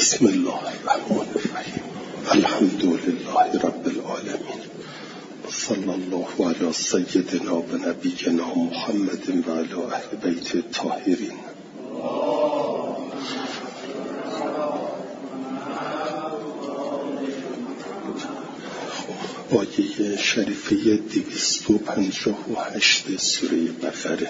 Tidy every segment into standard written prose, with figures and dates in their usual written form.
بسم الله الرحمن الرحیم. الحمد لله رب العالمین. صلی الله علی سیدنا و نبینا محمد و علی اهل بیت الطاهرین. آیه شریفه 258 سوره بقره.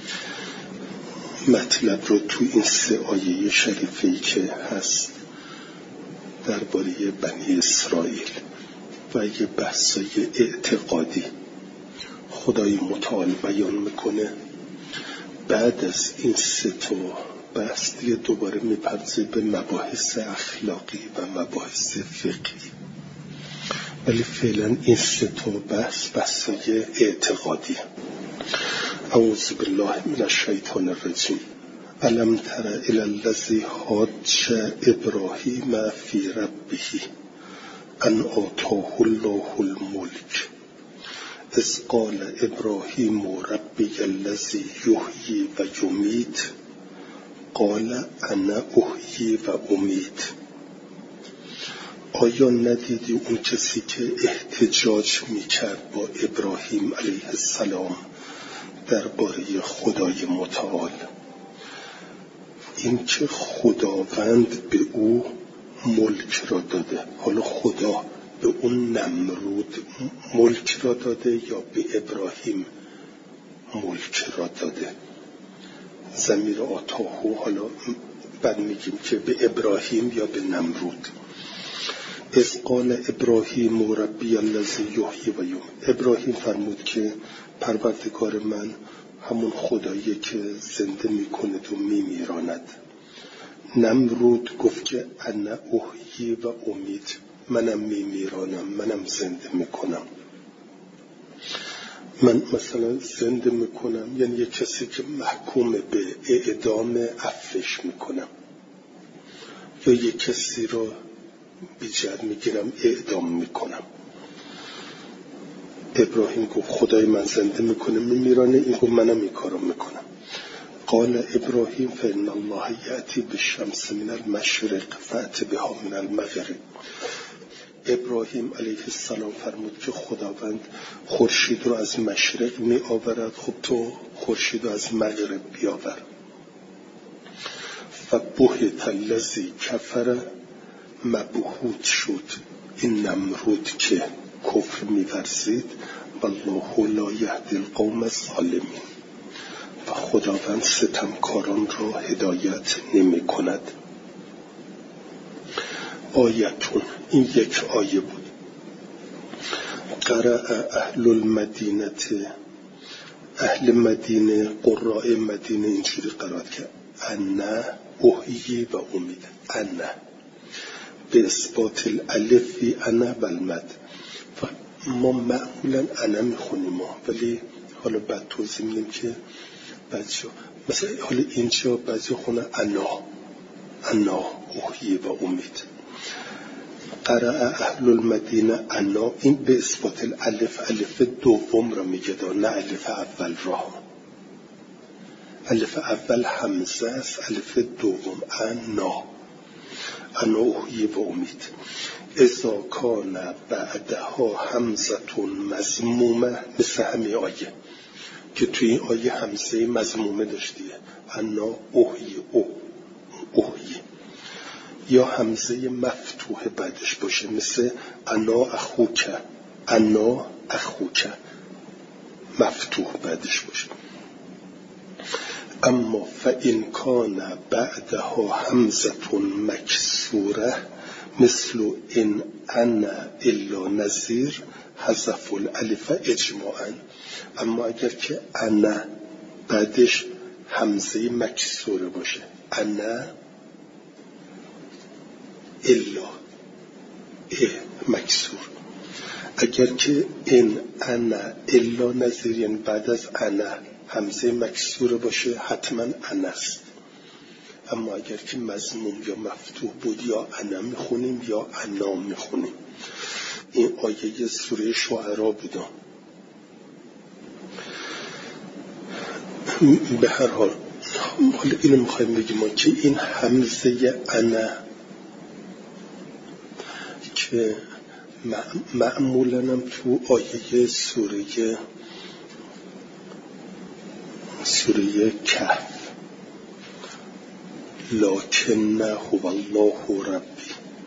مطلب رو تو این سه آیه شریفه‌ای که هست درباره بنی اسرائیل و یه بحثای اعتقادی خدای متعال بیان میکنه. بعد از این سه تا بحث دیگه دوباره میپرسه به مباحث اخلاقی و مباحث فقهی، ولی فعلا این سه تا بحثای اعتقادی. اعوذ بالله من الشیطان الرجیم. الم تر الی الذی حاج ابراهیم فی ربه ان آتاه الله الملک اذ قال ابراهیم ربی الذی یحیی و یمیت قال انا احیی و امیت. آیا ندیدی اون کسی که احتجاج میکرد با ابراهیم علیه السلام درباره خدای متعال، این که خداوند به او ملک را داده؟ حالا خدا به اون نمرود ملک را داده یا به ابراهیم ملک را داده؟ ضمیر آتاهو حالا بعد میگیم که به ابراهیم یا به نمرود. اذ قال ابراهیم ربی الذی یحیی و یمیت. ابراهیم فرمود که پروردگار من همون خداییه که زنده میکند و میمیراند. نمرود گفت که انا احیی و امیت، منم میمیرانم، منم زنده میکنم. من مثلا زنده میکنم یعنی یک کسی که محکوم به اعدام عفوش میکنم، یا یک کسی رو بیجد میگیرم اعدام میکنم. ابراهیم گفت خدای من زنده میکنه میمیرانه، این گفت منم این کارو میکنم. قال ابراهیم فإن الله یأتی بالشمس من المشرق فأت بها من المغرب. ابراهیم علیه السلام فرمود که خداوند خورشید رو از مشرق می آورد، خب تو خورشید رو از مغرب بیاور. فبهت الذی کفر، مبهوت شد این نمرود که کفر می‌ورزید. والله لا یهدی القوم الظالمین، و خداوند ستمکاران را هدایت نمی کند. آیتون، این یک آیه بود. قرأ اهل المدینه، اهل مدینه قراء مدینه اینجوری قرائت کرد انا احیی و امید. انا به اثبات الالفی انا و المد. ما معمولا انا میخونیم ولی حالا بعد توضیح میدیم که بعضی مثلا حالا اینجا بعضی خونه انا احیی و امید. قرأ اهل المدینه انا، این به اثبات الالف، الف دوم را میگه نه الف اول را. الف اول همزه است، الف دوم انا احیی و امید. اذا کان بعدها همزه مضمومه، مثل همین آیه که توی این آیه همزه مضمومه داشتیه انا احیی، یا همزه مفتوحه بعدش باشه مثل انا اخوک مفتوح بعدش باشه. اما فإن کان بعدها همزه مکسوره مثل این انا الا نذیر حذف الالف اجماعا. اما اگر که انا بعدش همزه مکسوره باشه، انا الا مکسور، اگر که این انا الا نذیر یعنی بعد از انا همزه مکسوره باشه حتما اناست. اما اگر که مضموم یا مفتوح بود یا انا میخونیم یا انا میخونیم. این آیه سوره شعراء بود. به هر حال اینو میخوایم بگیم که این همزه انا که معمولاً هم تو آیه سوره کهف لکن هو الله ربی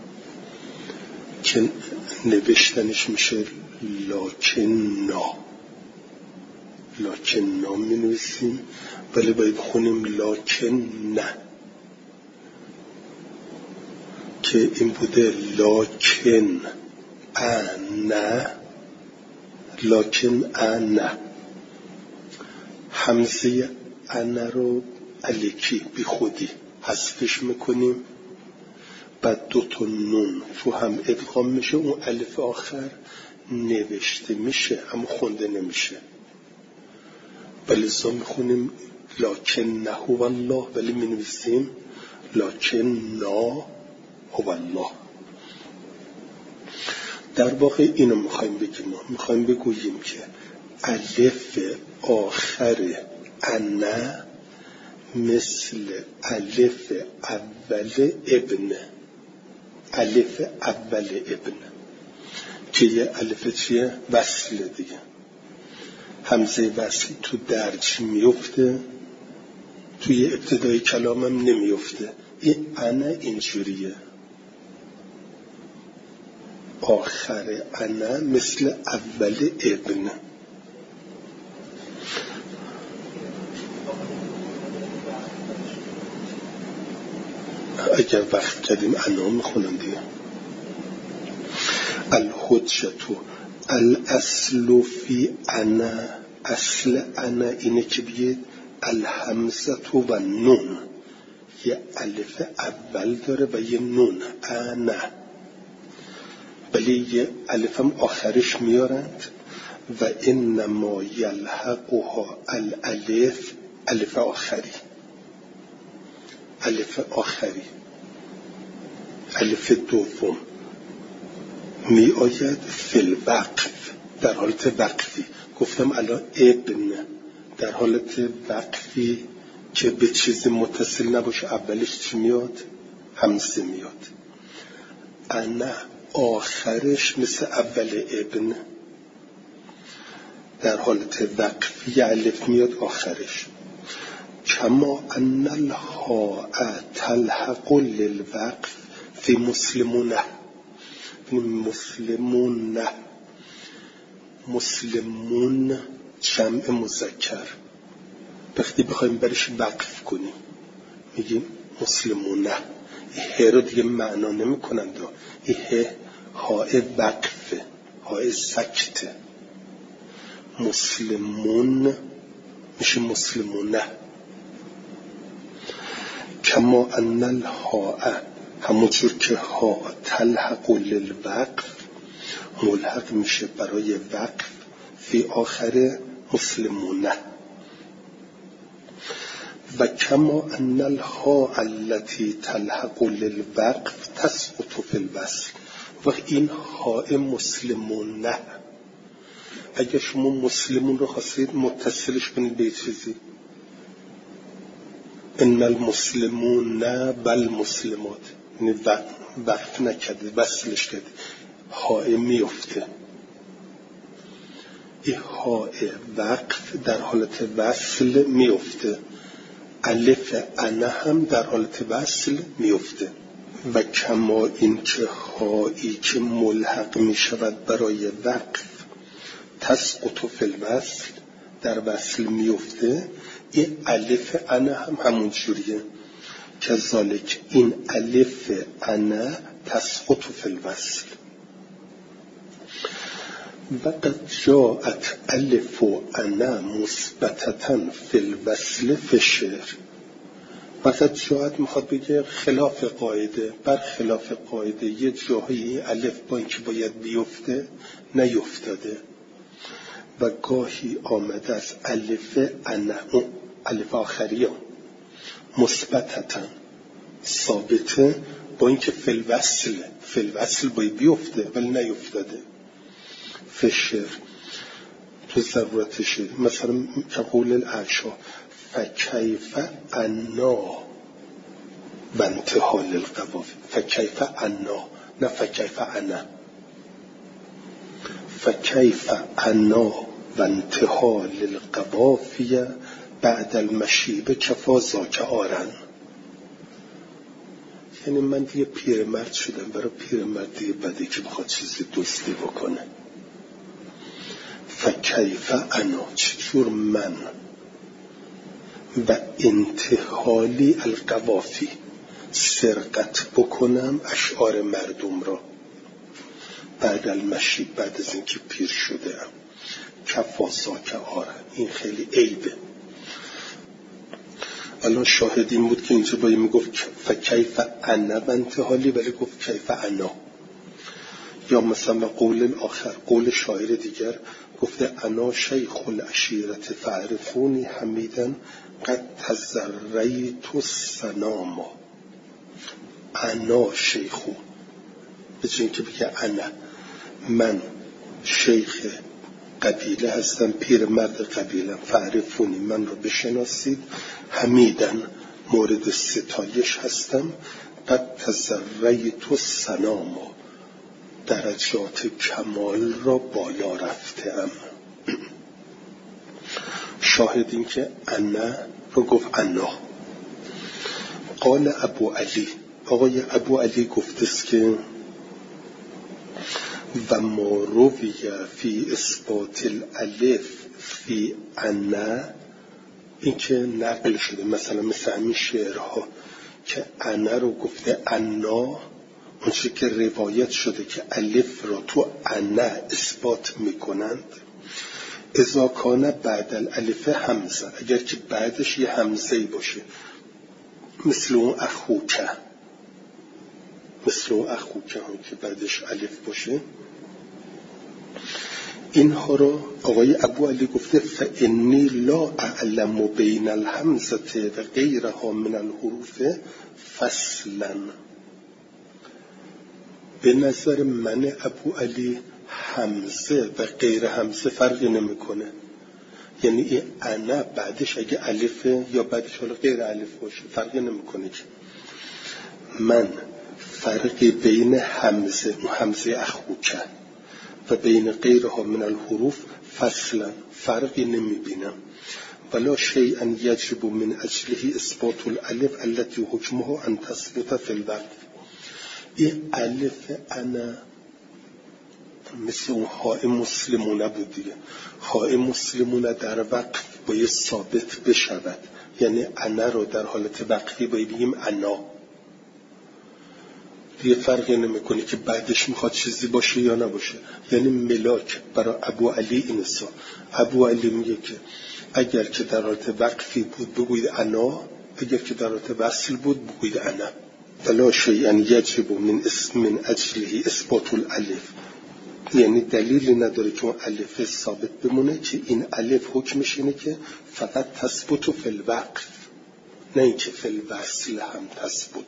که نوشتنش میشه لکن نا می نویسیم، ولی باید بخونیم لکن نه، که این بوده لکن انا همزه انا رو علیکی بی خودی حذفش میکنیم، بعد 2 تا نون تو هم ادغام میشه، اون الف آخر نوشته میشه اما خونده نمیشه، ولی زا میخونیم لکن هو الله، ولی مینویسیم لکن نا هو الله. در واقع اینو میخوایم بگیم، میخوایم بگوییم که الف آخر انا مثل الف اول ابن که یه الف چیه؟ وصل دیگه، همزه وصل تو درج میفته، توی ابتدای کلامم نمیفته. این انا اینجوریه، آخر انا مثل اول ابن. اگر وقت کردیم انا میخونم دیگه. الحجتو الاصل فی انا، اصل انا اینه که بید الحمزتو و نون، یه الف اول داره و یه نون انا، ولی یه الف هم آخرش میارند و انما یلحقها الالف، الف آخری الف دوم می آید فی الوقف، در حالت وقفی. گفتم الان ابن در حالت وقفی که به چیزی متصل نباشه اولش چی میاد؟ همزه میاد. انا آخرش مثل اول ابن، در حالت وقفی الف میاد آخرش. کما ان الهاء تلحق للوقف فی مسلمونه، مسلمون جمع مذکر، وقتی بخوایم برش وقف کنیم میگیم مسلمونه. ه رو دیگه معنا نمی کنند، این های وقفه، های سکته. مسلمون میشه مسلمونه. کما ان الهاء، همونجور که ها تلحق للوقف، ملحق میشه برای وقف فی آخر مسلمونه. و کما ان الهاء التي تلحق للوقف تسقط فی الوصل. و این های مسلمونه، اگه شما مسلمون رو خواستید متصلش کنید به چیزی، ان المسلمون والمسلمات، یعنی وقف نکرده وصلش کرده، های میفته. این های وقف در حالت وصل میفته، الف انا هم در حالت وصل میفته. و کما این که هایی که ملحق میشود برای وقف تسقط فی الوصل، در وصل میفته، این الف انا هم همون جوریه. کذالک این الف انا تسقط فی الوصل. و قد جاءت الف انا مثبتة فی الوصل فی الشعر. وقت جاءت میخواد بگه خلاف قاعده، بر خلاف قاعده یه جاهایی الف با اینکه باید بیفته نیفتاده، و گاهی آمده از الف انا، الف آخری ها مثبتاً ثابته، با اینکه فی الوصل باید بیفته ولی نیفتاده. فی الشعر، تو ضرورت شعر، مثلا قول العشا فکیف انا و انتها للقوافی. فکیف انا، نه فکیف انا. فکیف انا و انتها للقوافی بعد المشیب کفا ذاک آرن. یعنی من دیگه پیرمرد شدم، برای پیرمرد دیگه بده که بخواد چیزی دزدی بکنه. فکیف انا، چجور من و انتحالی القوافی سرقت بکنم اشعار مردم را بعد المشیب، بعد از اینکه پیر شده ام. کفاسا که آره، این خیلی عیبه. الان شاهد این بود که اینجا باید میگفت فکیف انا و انتحالی، ولی گفت کیف انا. یا مثلا قول آخر، قول شاعر دیگر گفته انا شیخ العشیرت فعرفونی حمیدن قد تزریت السناما. انا شیخو، بچین که بگه انا، من شیخ قبیله هستم، پیر مرد قبیله، فعرفونی، من رو بشناسید، حمیدن، مورد ستایش هستم، قد تزریت السناما، درجات کمال را بالا رفتم. شاهد این که انا رو گفت انا. قال ابو علی، آقای ابو علی گفتست که و ما روی فی اثبات الالف فی انا، این که نقل شده مثلا مثل همین شعرها که انا رو گفته انا، اونچه که روایت شده که الف را تو انا اثبات میکنند، اذا کان بعد الالف همزه، اگر که بعدش یه همزه باشه، مثل اون اخوکه، مثل اون اخوکه هم که بعدش الف باشه، اینها را آقای ابو علی گفته فانی لا اعلم بین الهمزه و غیرها من الحروف فصلا. به نظر من ابو علی همزه و غیر همزه فرقی نمیکنه. یعنی این انا بعدش اگه الفه یا بعدش حالا غیر الف باشه فرقی نمیکنه. که من فرقی بین همزه و همزه اخوکه و بین غیرها من الحروف فصلا فرقی نمیبینم. ولا شیئا یجب من اجله اثبات الالف التي حکمه ان تثبت فی الوقت. این الف انا مثل اون های مسلمونه بود دیگه. های مسلمونه در وقف باید ثابت بشود، یعنی انا رو در حالت وقفی باید بگیم انا، دیگه فرقی نمیکنه که بعدش میخواد چیزی باشه یا نباشه. یعنی ملاک برای ابو علی اینسا. ابو علی میگه که اگر که در حالت وقفی بود بگوید انا، اگر که در حالت وصل بود بگوید انا. فلا شیئا یجب من اجله اثبات الالف، یعنی دلیلی نداره که اون الف ثابت بمونه، که این الف حکمش اینه که فقط تثبت فی الوقف، نه اینکه فی الوصل هم تثبت.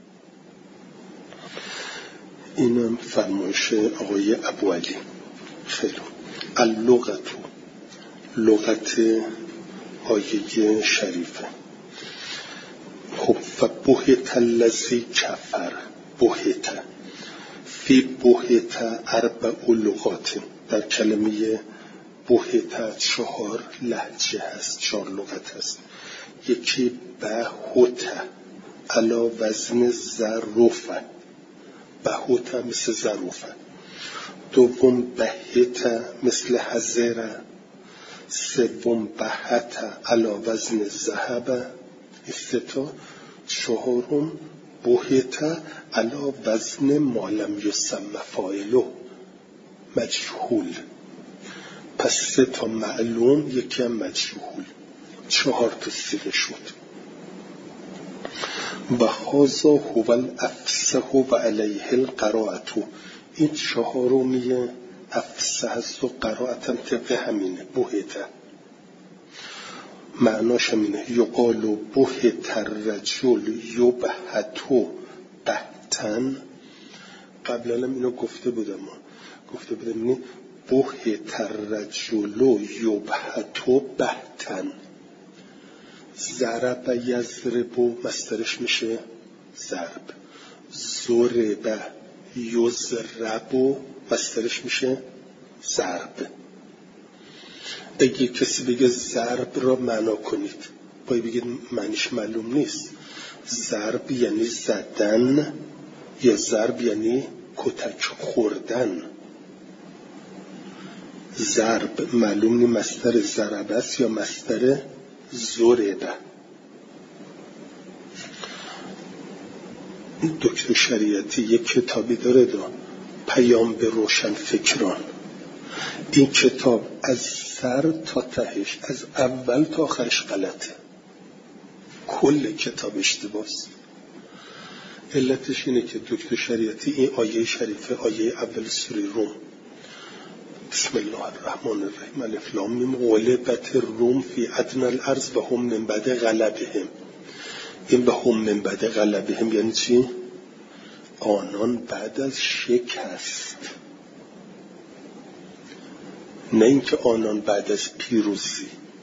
اینم فرمایش آقای ابو علی. خیلی اللغت، لغت آیه شریفه. خب فبهت الذی کفر، بهت فی بهت اربع لغات، در کلمه بهت 4 لهجه هست، 4 لغت هست. یکی بهت علی وزن ظروفه، بهت مثل ظروفه. دوم بهت مثل حذره. سوم بهت علی وزن ذهبه، استتا. چهارم بهت علی وزن ما لم یسمى فاعله، مجهول. پس 3 تا معلوم، یکی هم مجهول، 4 تا صیغه شد. و هذا هو الافصح و علیه القراءة، این 4می افصح است و قرائتم طبق همینه، بهت. معناش همینه، یقال بهت الرجل یبهتو بهتن. قبلا هم اینو گفته بودم اینه بهت الرجل یبهتو بهتن. ضرب یضرب مصدرش میشه ضرب. ضرب یضرب و مصدرش میشه ضرب. اگه کسی بگه ضرب را معنا کنید، باید بگید معنیش معلوم نیست. ضرب یعنی زدن یا ضرب یعنی کتک خوردن. ضرب معلوم نیست مصدر ضرب است یا مصدر ضرب. دکتر شریعتی یک کتابی داره پیام به روشن فکران. این کتاب از سر تا تهش، از اول تا آخرش غلطه، کل کتاب اشتباهه. علتش اینه که دکتر شریعتی این آیه شریفه، آیه اول سوره روم، بسم الله الرحمن الرحیم الف لام میم غلبت الروم فی ادنی الارض و هم من بعد غلبهم. این به هم من بعد غلبهم یعنی چی؟ آنان بعد از شکست، نه اینکه آنان بعد از پیروزی.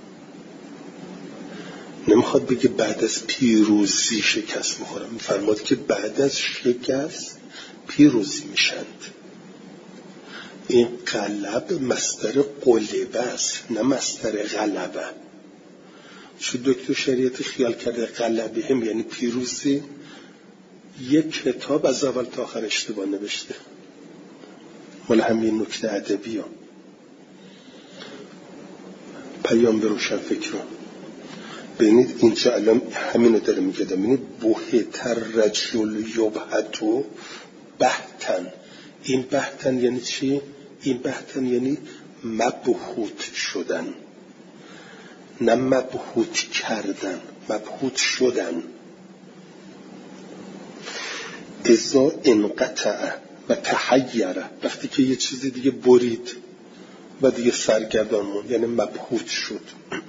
نمیخواد بگه بعد از پیروزی شکست میخورم، میفرماد که بعد از شکست پیروزی میشند. این غلب مصدر قلبه است نه مصدر غلبه. چون دکتر شریعتی خیال کرده غلبه هم یعنی پیروزی، یک کتاب از اول تا آخر اشتباه نوشته. مال همین نکته ادبی ها. پیام به روشن فکران. ببینید اینجا الان همینو داره میگه. ببینید بهتر رجل یبهتو بهتن. این بهتن یعنی چی؟ این بهتن یعنی مبهوت شدن، نه مبهوت کردن، مبهوت شدن. اذا انقطع و تحیر، وقتی که یه چیزی دیگه برید و دیگه سرگردان موند یعنی مبهوت شد.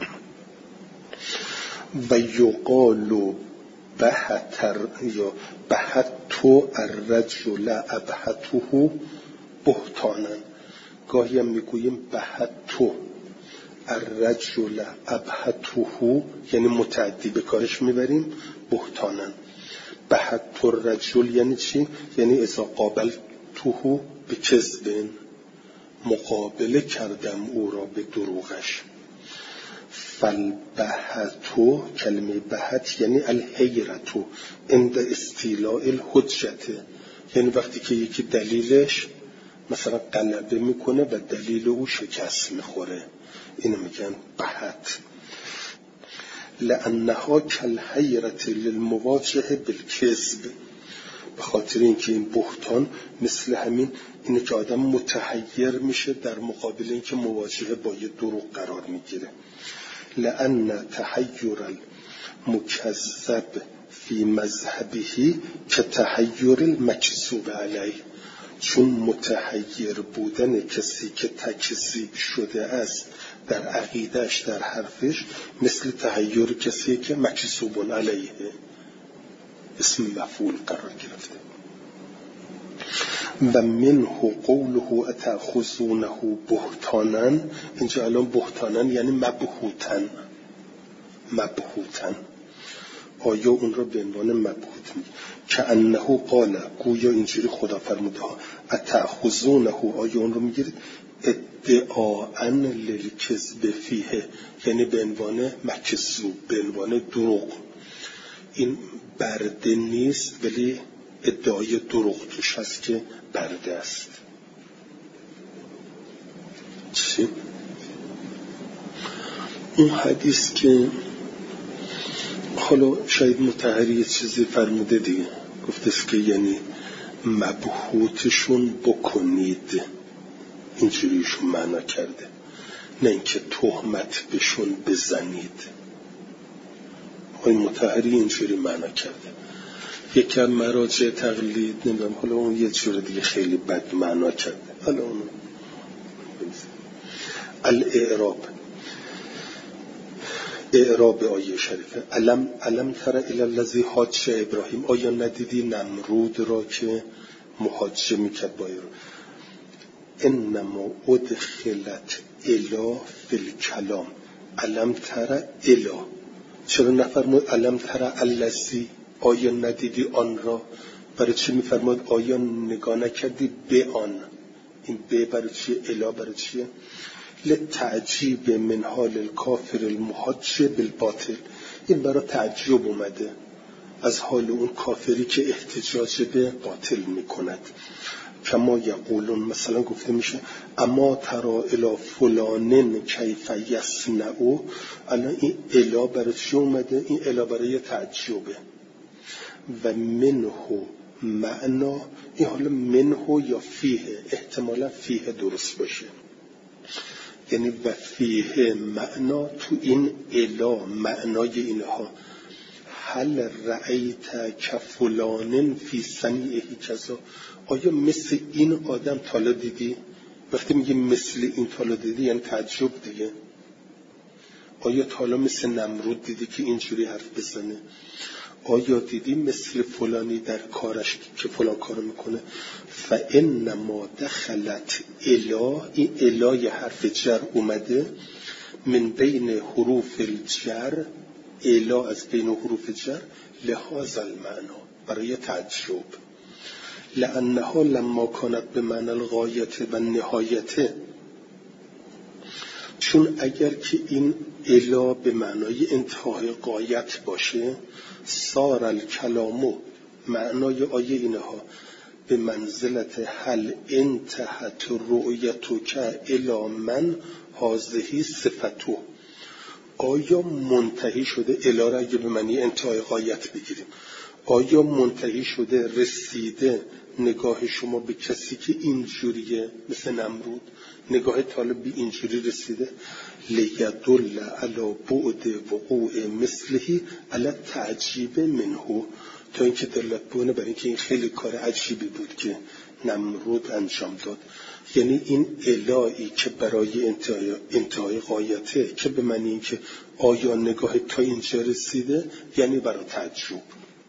و یقال بهتر یا بهتو الرجل ابهته بهتانن. گاهی هم میگوییم بهتو الرجل ابهته یعنی متعدی به کارش میبریم بهتانن. بهتو الرجل یعنی چی؟ یعنی اذا قابلته به کذب، مقابله کردم او را به دروغش. فالبهتو، کلمه بهت یعنی الحیرتو عند استیلاء الحجته، یعنی وقتی که یکی دلیلش مثلا غلبه میکنه و دلیل او شکست میخوره، اینو میگن بهت. لانها کالحیرة للمواجهه بالکذب، به خاطر اینکه این بهتان مثل همین اینه که آدم متحیر میشه در مقابل اینکه مواجهه با یه دروغ قرار میگیره. لأن تحیر المکذب فی مذهبه که تحیر المکذوب علیه، چون متحیر بودن کسی که تکذیب شده است در عقیدهش، در حرفش، مثل تحیر کسی که مکذوب علیه اسم مفعول قرار گرفته. و منه قوله اتأخذونه بهتانا، اینجا الان بهتانا یعنی مبهوتن. مبهوتن آیا اون رو به عنوان مبهوت میگه؟ که انه قال، گویا اینجوری خدا فرموده ها اتأخذونه، آیا اون رو میگیرید ادعاء للکذب فیه، یعنی به عنوان مکذوب، به عنوان دروغ. این برده نیست ولی ادعای دروغ توش هست که برده است. چی؟ اون حدیث که حالا شاید مطهری یه چیزی فرموده دیگه، گفته است که یعنی مبهوتشون بکنید، اینجوریشون معنا کرده، نه اینکه تهمت بهشون بزنید. این مطهری اینجوری معنا کرده. یکی از مراجع تقلید نمیدونم، حالا اون یه جور دیگه خیلی بد معنا کرده. حالا اون الاعراب، اعراب آیه شریفه. علم تر الی الذی حاج ابراهیم، آیا ندیدی نمرود را که محاجه میکرد با ایران؟ انما ادخلت الی فی الکلام علم تر الی، چرا نفرمود علم تر الذی آیا ندیدی آن را؟ برای چی میفرماد آیا نگاه نکردی به آن؟ این به برای چیه؟ الا برای چیه؟ لتعجیب من حال الکافر المحاج بالباطل. این برای تعجب اومده از حال اون کافری که احتجاج به باطل میکند. کما یقولون، مثلا گفته میشه اما ترا الی فلانن کیف یصنع. الان این الا برای چی اومده؟ این الا برای تعجبه. و منه معنا، این حالا منه یا فیه، احتمالا فیه درست باشه، یعنی و فیه معنا، تو این الا معنای اینها. هل رأیت کفلانن فی صنیعه کذا، آیا مثل این آدم تالا دیدی؟ وقتی میگه مثل این تالا دیدی یعنی تعجب دیگه. آیا تالا مثل نمرود دیدی که اینجوری حرف بزنه؟ آیا دیدی مثل فلانی در کارش که فلان کارو میکنه؟ فانما دخلت الا، این الا یه حرف جر اومده من بین حروف الجر، الا از بین حروف جر، لهذا المعنا، برای تعجب. لانها لما کانت به معنی الغایت و نهایت، چون اگر که این الا به معنای انتهای غایت باشه، صار الکلامو، معنای آیه اینها، به منزلت هل انتهت رؤیتک الی من هذه صفتو، آیا منتهی شده، الا را اگه به معنی انتهای غایت بگیریم، آیا منتهی شده، رسیده نگاه شما به کسی که اینجوریه مثل نمرود، نگاه طالب به اینجوری رسیده؟ لیدل علی بعد وقوع مثلهی علی تعجیب منه، تا اینکه دلت بونه برای اینکه این خیلی کار عجیبی بود که نمرود انجام داد. یعنی این الهی که برای انتهای غایته، که به معنی این که آیا نگاه تا اینجا رسیده، یعنی برای تعجب.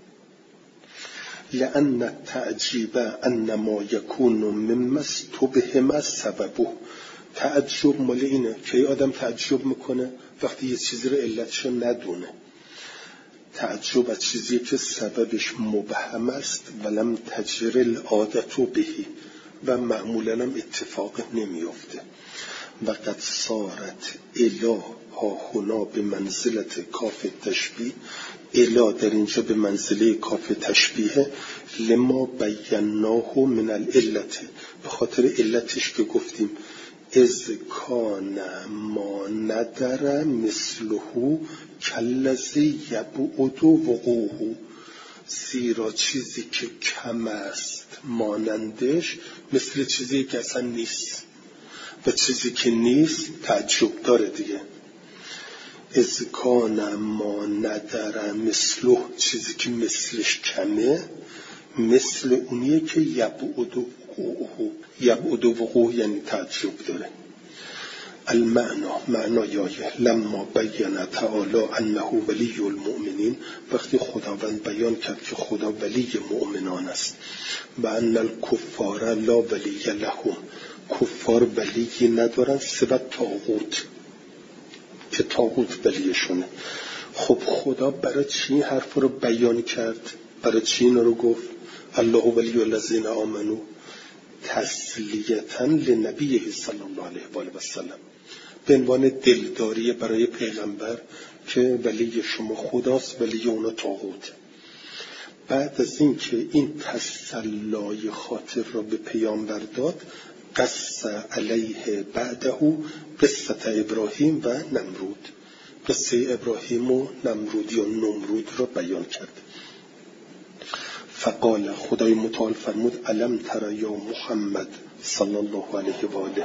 لأن التعجیب انما یکون مما استبهم سببه، تعجب مال اینه که آدم تعجب میکنه وقتی یه چیزی رو علتشو ندونه. تعجب از چیزی که سببش مبهم است ولم تجر العادت بهی، و معمولا هم اتفاق نمیافته. و قد صارت الا ها هنا به منزلت کاف تشبیه، الا در اینجا به منزله کاف تشبیه، لما بیناه من العلت، به خاطر علتش که گفتیم از کان ما ندر مثله کلذی یبعد وقوعه، زیرا چیزی که کم است مانندش مثل چیزی که اصلا نیست، و چیزی که نیست تعجب داره دیگه. از کان ما ندر مثله، چیزی که مثلش کمه مثل اونیه که یبعد وقوعه، یبعد وقوعه یعنی تعجب داره. المعنا، معنای آیه، لما بین تعالی انه ولی المؤمنین، وقتی خداوند بیان کرد که خدا ولی مؤمنان است، و ان الکفار لا ولی لهم، کفار ولی ندارن سوى طاغوت، که طاغوت ولیشونه. خب خدا برای چی این حرف رو بیان کرد؟ برای چی این رو گفت؟ الله ولی الذین آمنوا، تسلیتا لنبیه صلی الله علیه و سلم، به عنوان دلداری برای پیغمبر که ولی شما خداست، ولی اونا طاغوت. بعد از این که این تسلای خاطر را به پیامبر داد، قص علیه بعده قصه ابراهیم و نمرود، قصه ابراهیم و نمرودی و نمرود را بیان کرد. فقال، خدای متعال فرمود علم تر یا محمد صلی الله علیه و آله،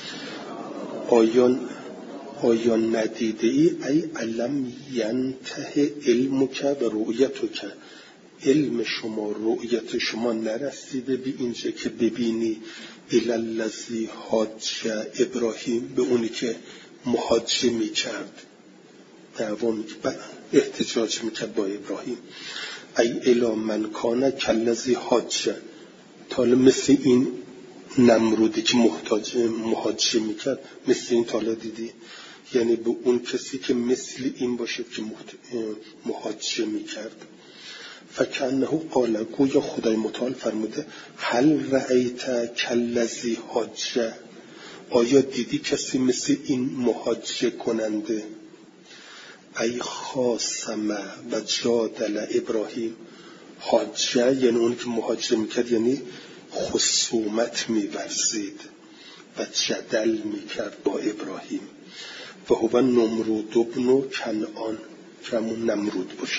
آیا ندیده ای علم ینته علمک و رؤیتک، علم شما، رؤیت شما نرسیده به اینجا که ببینی الالذی حاج ابراهیم، به اونی که محاجه میکرد، دعوا احتجاج میکرد با ابراهیم، ای الا من کان کلذی حاج، تالا مثل این نمرودی که محاجه میکرد، مثل این تالا دیدی؟ یعنی به اون کسی که مثل این باشه که محاجه میکرد. فکأنه قال، گویا خدای متعال فرموده هل رأیت کالذی حاج، آیا دیدی کسی مثل این محاجه کننده؟ ای خاصم و جادل ابراهیم. حاجه یعنی اون که محاجه میکرد، یعنی خصومت میورزید و جدل میکرد با ابراهیم. و هو نمرود ابن کنعان، که همون نمرود باشه.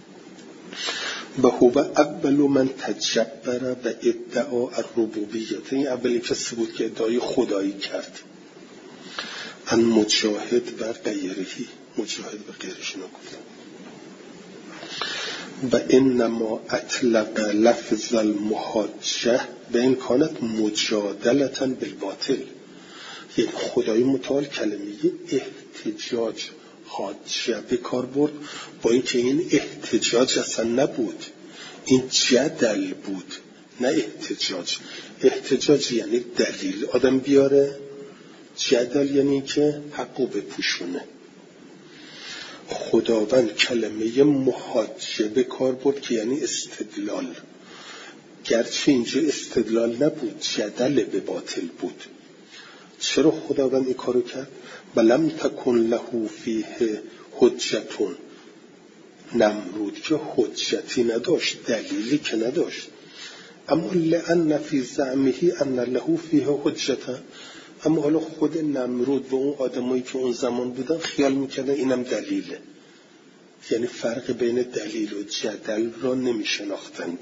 و هو اول من تجبر و ادعا الربوبیت، این اولی کسی بود که ادعای خدایی کرد. ان مجاهد و غیرهی، مجاهد و غیرش نگفتم. و انما اطلق لفظ المحاجه به این کانت مجادلتا بالباطل، یعنی خدای متعال کلمه احتجاج حاجه به کار برد، با اینکه این احتجاج اصلا نبود، این جدل بود نه احتجاج. احتجاج یعنی دلیل آدم بیاره، جدل یعنی که حقو بپوشونه. خداوند کلمه محاجه به کار برد که یعنی استدلال، گرچه اینجا استدلال نبود، جدل به باطل بود. چرا خداوند این کارو کرد؟ ولم تکن له فیه حجتون، نمرود که حجتی نداشت، دلیلی که نداشت. اما لأن فی زعمه ان له فیه حجتا، اما حالا خود نمرود و اون آدمایی که اون زمان بودن خیال میکردن اینم دلیله، یعنی فرق بین دلیل و جدل را نمیشناختند.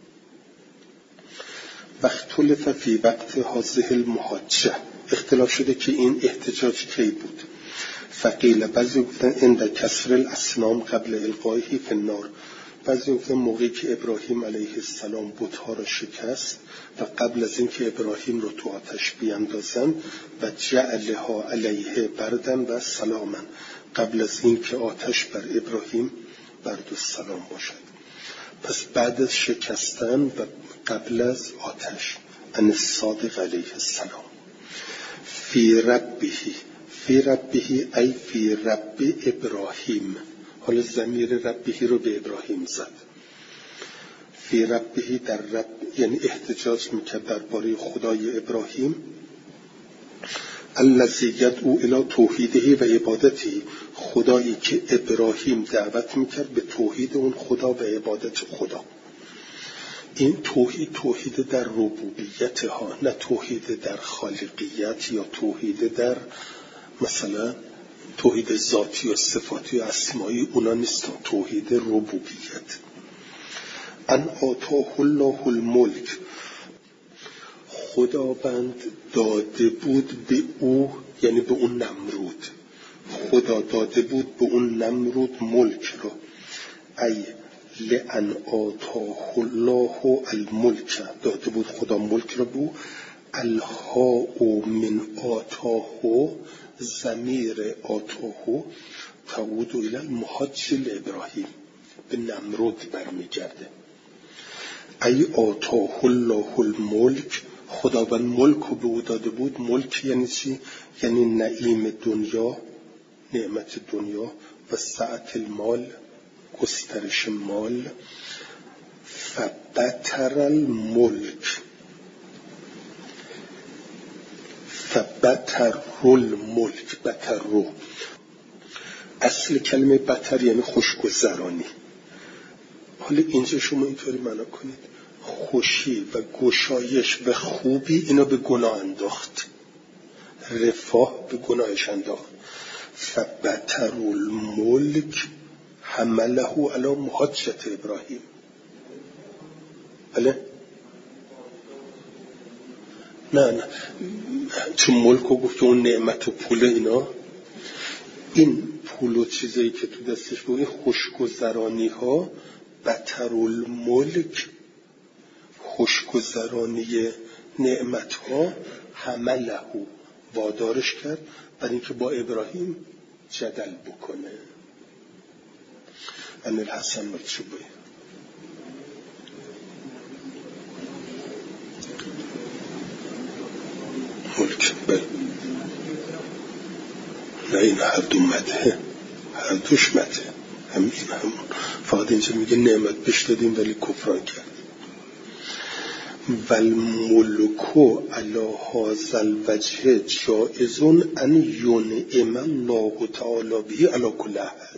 واختلف فی وقت هذه المحاجه، اختلاف شده که این احتجاج کی بود. فقیل، بعضی گفتن عند کسر الاصنام قبل القائه فی النار، بعضی گفتن موقعی که ابراهیم علیه السلام بت‌ها را شکست و قبل از اینکه ابراهیم رو تو آتش بیاندازن و جعلها علیه بردن و سلاما، قبل از اینکه آتش بر ابراهیم برد و سلام باشد. پس بعد از شکستن و قبل از آتش، ان الصادق علیه السلام. فی ربه ای فی رب ابراهیم، حالا ضمیر ربه رو به ابراهیم زد. فی ربه در رب، یعنی احتجاج میکرد درباره خدای ابراهیم. الذی یدعو الی توحیده و عبادته، خدایی که ابراهیم دعوت میکرد به توحید اون خدا و عبادت خدا. این توحید در ربوبیت ها، نه توحید در خالقیت یا توحید در مثلا توحید ذاتی و صفاتی و اسمایی، اونا نیستن، توحید ربوبیت. ان آتاه الله الملک، خداوند داده بود به او، یعنی به اون نمرود، خدا داده بود به اون نمرود ملک را. ای لئن آتاه الله الملک، داده بود خدا ملک را به او. الهاء من آتاه، ضمیر آتاه تعود الی المحاج لابراهیم، به نمرود برمیگرده. ای آتاه الله الملک، خداوند ملک رو به او داده بود. ملک یعنی چی؟ یعنی نعیم دنیا، نعمت دنیا و سعت المال، گسترش مال. فبتر الملک، فبتر الملک، بتر رو، اصل کلمه بتر یعنی خوشگذرانی. حالا اینجا شما اینطوری معنا کنید خوشی و گشایش و خوبی اینا به گناه انداخت، رفاه به گناهش انداخت. فبتر الملک حمله علی محاجة ابراهیم. بله؟ نه چون ملک رو گفت که اون نعمت و پول اینا، این پول و چیزایی که تو دستش بود، این خوشگذرانی ها، بتر الملک خوشگذرانی نعمت ها، حمله وادارش کرد برای اینکه با ابراهیم جدل بکنه. ان الحسن مکتوبه. ملک بل نه، این هر دو مده، هر دوش مده، همون فقط اینجا میگه نعمت بهش دادیم ولی کفران کرد. والملکو علی هذا الوجه جائز ان ینعم الله تعالی به علی کل احد.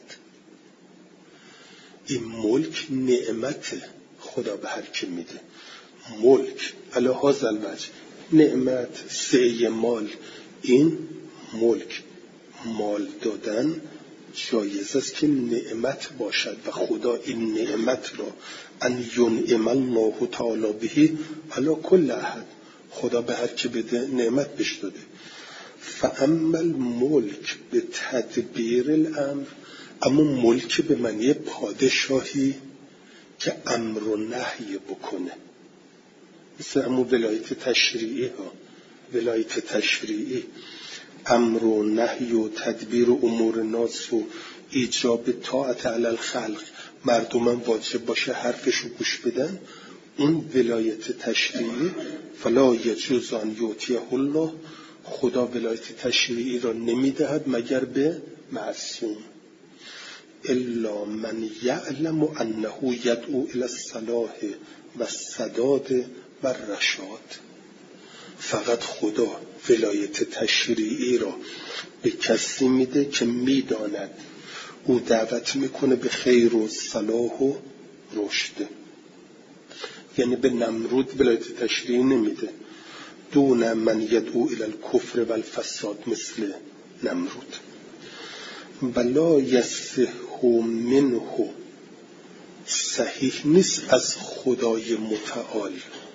این ملک نعمت خدا به هر کی میده. ملک علی هذا الوجه، نعمت، سعی مال، این ملک، مال دادن جایز است که نعمت باشد و خدا این نعمت را ان ینعم الله تعالی به علی کل احد، خدا به هر کی بده نعمت بهش داده. فاما الملک به تدبیر الامر، اما ملک به معنی پادشاهی که امر و نهی بکنه، مثل همون ولایت تشریعی ها. ولایت تشریعی امر و نهی و تدبیر و امور ناس و ایجاب طاعت علی الخلق، مردمان واجب باشه حرفشو گوش بدن، اون ولایت تشریعی. فلا یجوز ان یؤتیه الله، خدا ولایت تشریعی را نمیدهد مگر به معصوم. الا من یعلم انه یدعو الی الصلاح و السداد و الرشاد، فقط خدا ولایت تشریعی را به کسی میده که میداند او دعوت میکنه به خیر و صلاح و رشد. یعنی به نمرود ولایت تشریعی نمیده. دون من یدعو الی الکفر و الفساد مثل نمرود. ولا یصح منه، صحیح نیست از خدای متعال،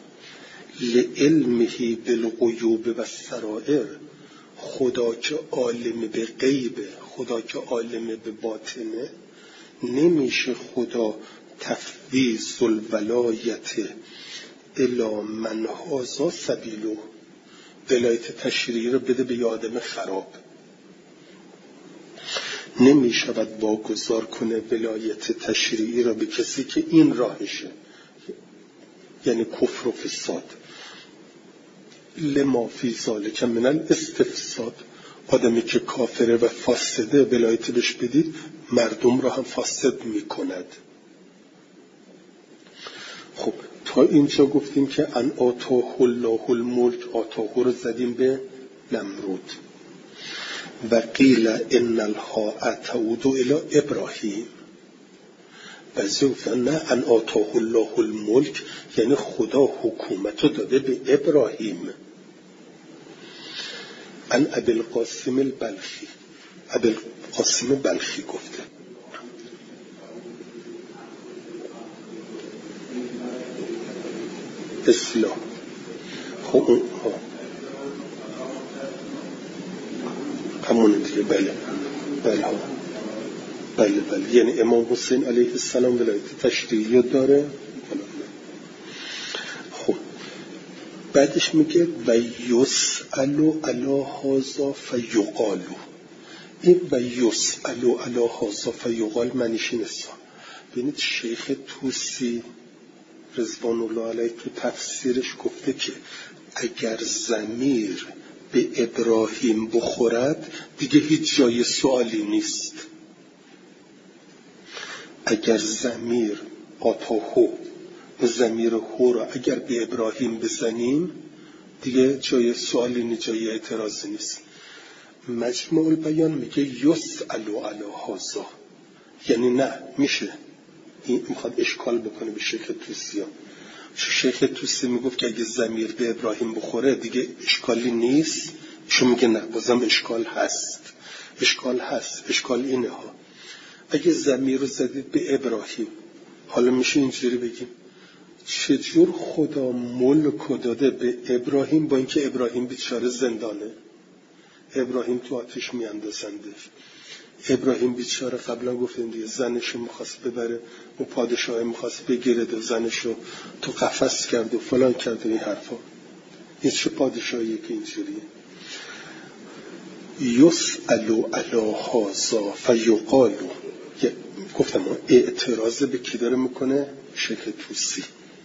لعلمه بالغیوب و السرائر، خدا که عالم به غیبه، خدا که عالم به باطنه، نمیشه خدا تفویض الولایت الی من هذا سبیله، ولایت تشریعی رو بده به آدم خراب. نمی شود واگذار کنه ولایت تشریعی را به کسی که این راهشه، یعنی کفر و فساد. لما فی ذلک من الاستفساد، آدمی که کافره و فاسده ولایت بهش بدید مردم را هم فاسد می کند. خب تا اینجا گفتیم که ان آتاه الله الملک، آتاه رو زدیم به نمرود. و قیل ان الها تعود الی ابراهیم، بعضی گفتن نه، ان آتاه الله الملک یعنی خدا حکومت رو داده به ابراهیم. ان ابی القاسم البلخی، ابی القاسم بلخی گفته. اصلاح. خب همونه دیگه. بله یعنی امام حسین علیه السلام ولایت تشریعی داره. خب بعدش میگه و یسألو علی هذا فیقالو. این و یسألو علی هذا فیقال معنیش این است. ببینید شیخ طوسی رضوان الله علیه تو تفسیرش گفته که اگر ضمیر به ابراهیم بخورد دیگه هیچ جای سوالی نیست. اگر ضمیر آتاهو، ضمیر هو را اگر به ابراهیم بزنیم دیگه جای سوالی نیست، جای اعتراضی نیست. مجموع البیان میگه یسألو علی هذا، یعنی نه میشه. این میخواد اشکال بکنه به شیخ طوسی ها. شیخ طوسی میگفت که اگه ضمیر به ابراهیم بخوره دیگه اشکالی نیست، شو میگه نه، بازم اشکال هست. اشکال اینه ها، اگه ضمیر رو زدید به ابراهیم، حالا میشه اینجوری بگیم چجور خدا ملک داده به ابراهیم با اینکه ابراهیم بیچاره زندانه، ابراهیم تو آتش میاندازندش، ابراهیم بیچاره قبلا گفتیم دیگه زنشو میخواست ببره و پادشاه میخواست بگیره و زنشو تو قفس کرد و فلان کرد و این حرفا. این چه پادشاهیه که اینجوریه؟ یسألو علی هذا فیقالو، گفتم اعتراض به کی داره میکنه؟ شیخ طوسی.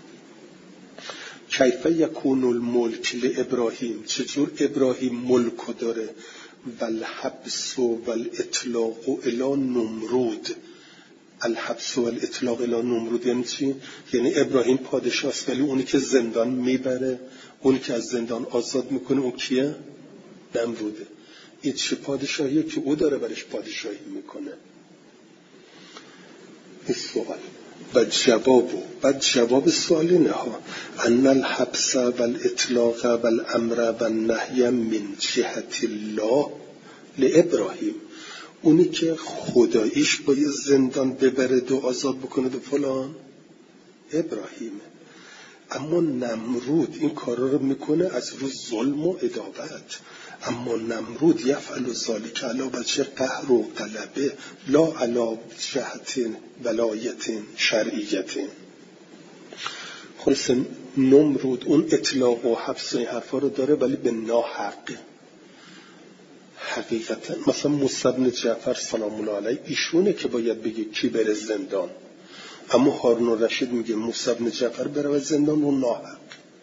کیف یکون الملک لابراهیم، چجور ابراهیم ملک داره؟ والحبس والاطلاق الی نمرود، الحبس و الاطلاق الی نمرود یعنی چی؟ یعنی ابراهیم پادشاست ولی اونی که زندان میبره، اونی که از زندان آزاد میکنه اون کیه؟ نمروده. این چه پادشاهیه که او داره برش پادشاهی میکنه؟ این سوال. بعد جواب سوال اینه ها ان الحبس و الاطلاق و الامر و النهی من جهت الله لابراهیم، اونی که خداییش با یه زندان ببرد و آزاد بکنه و فلان ابراهیمه. اما نمرود این کارا رو میکنه از رو ظلم و عداوت. اما نمرود یفعل ذلک علی وجه قهر و غلبه لا علی جهت ولایت شرعیت. خلاص نمرود اون اطلاق و حبس این حرفا رو داره ولی به ناحق. حقیقتا مثلا موسی بن جعفر سلام الله علیه ایشونه که باید بگه کی بره زندان، اما هارون الرشید میگه موسی بن جعفر بره زندان و ناحق.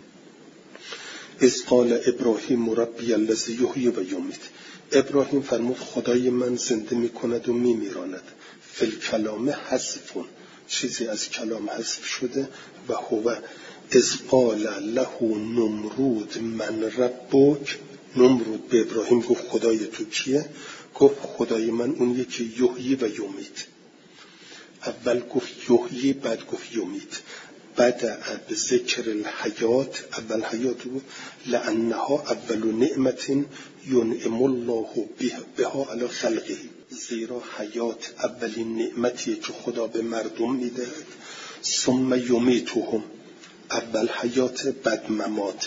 اذ قال ابراهیم ربی الذی یحیی و یمیت، ابراهیم فرمود خدای من زنده میکند و میمیراند. فی الکلام حذف، چیزی از کلام حذف شده. و هو اذ قال له نمرود من ربک، نمرود به ابراهیم گفت خدای تو کیه؟ گفت خدای من اونیه که یحیی و یمیت. اول گفت یحیی بعد گفت یمیت. بعد ذکر الحیات، اول حیات بود لانها اول نعمت ینعم الله بها علی خلقه، زیرا حیات اولین نعمتیه که خدا به مردم میده. ثم یمیتهم، اول حیات بعد ممات.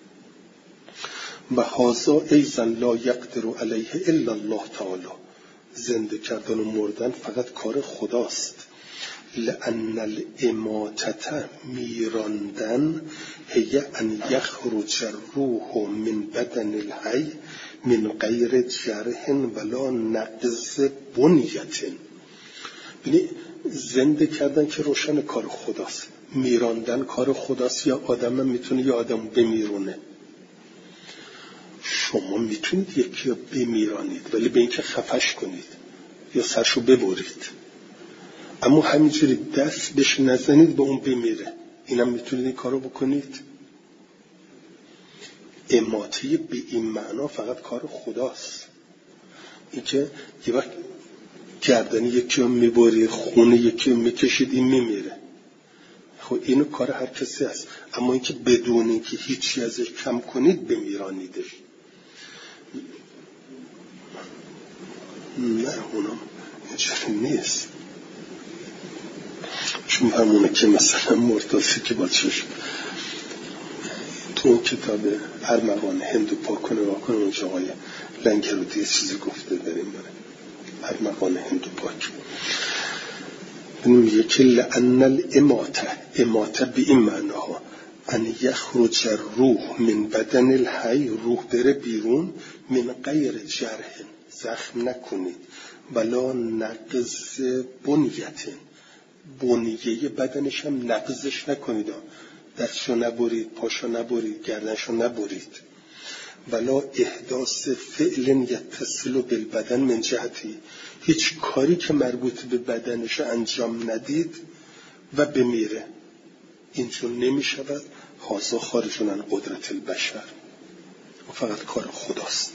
و هذا ایضا لا یقدر علیه الا الله تعالی، زنده کردن و مردن فقط کار خداست. لأن الاماتة میراندن هی ان یخرج الروح من بدن الحی من غیر جرح ولا نقض بنیت. یعنی زنده کردن که روشن کار خداست، میراندن کار خداست. یا آدم میتونه یا آدم بمیرونه. شما میتونید یکی رو بمیرانید ولی به اینکه خفش کنید یا سرشو ببرید، اما همینجوری دست بهش نزنید به اون بمیره، اینم میتونید این کارو بکنید. اماته به این معنا فقط کار خداست. این که یه وقت گردن یکی رو میبرید، خونه یکی رو میکشید، این میمیره. خب اینو کار هر کسی هست. اما اینکه بدون اینکه هیچی ازش کم کنید بمیرانیدش، نه، اونم اینجوری نیست. چون همونه که مثلا مرتضی که با چشم تو اون کتاب ارمغان هندو پاک کنه واکنه اونجا آقای لنگرودی چیزی گفته داریم باره ارمغان هندو پاک میگه که لأن الاماته به این معناها ان یخرج الروح من بدن الحی، روح بره بیرون، من غیر جرح، زخم نکنید، ولا نقض بنیت، بنیه بدنش هم نقضش نکنید، دستشو نبرید، پاشو نبرید، گردنشو نبرید. ولا احداث فعل یتصل بالبدن من جهتی، هیچ کاری که مربوط به بدنش انجام ندید و بمیره، این چون نمی شود. هازا خارجون عن قدرت البشر، و فقط کار خداست.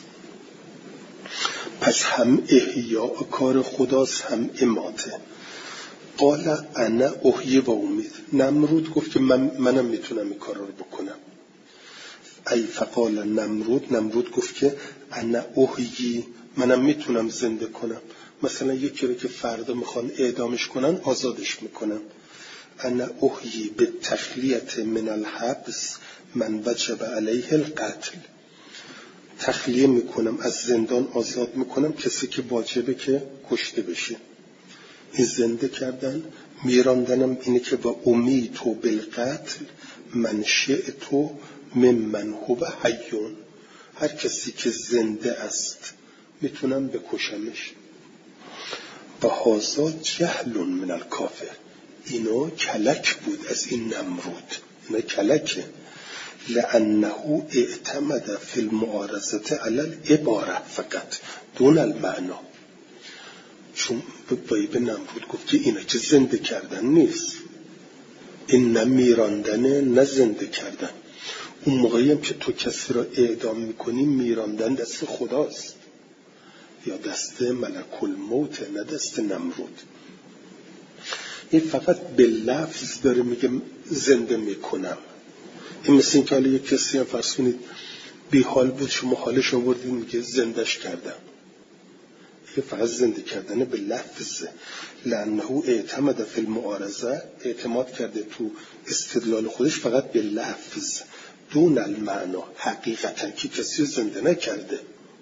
پس هم احیاء کار خداست هم اماته. قال انا احیی و امید، نمرود گفت که منم میتونم این کارا رو بکنم. ای فقال نمرود گفت که انا احیی، منم میتونم زنده کنم. مثلا یکی رو که فردا میخوان اعدامش کنن آزادش میکنم. انا احیی به تخلیت من الحبس من وجب علیه القتل، تخلیه میکنم، از زندان آزاد میکنم کسی که واجبه که کشته بشه. این زنده کردن، میراندنم اینه که با امیتو بالقتل من شئتو ممن هو حیون، هر کسی که زنده است میتونم بکشمش. و هازا جهل من الکافر، اینا کلک بود از این نمرود، اینا کلکه. لانه اعتمد فی المعارضه علی العباره فقط دون المعنا، چون به نمرود گفت که اینا که زنده کردن نیست، این نه میراندنه نه زنده کردن. اون موقعی هم که تو کسی را اعدام میکنی میراندن دست خداست یا دست ملک الموت، نه دست نمرود. این فقط به لفظ داره میگه زنده میکنم. این مثل این که حالا یک کسی هم فرض کنید بی حال بود، شما حالش آوردید میگه زندش کردم. این فقط زنده کردن به لفظه. لانه اعتمد فی المعارضه، اعتماد کرده تو استدلال خودش فقط به لفظ دون المعنا، حقیقتا که کسی رو زنده نکرده.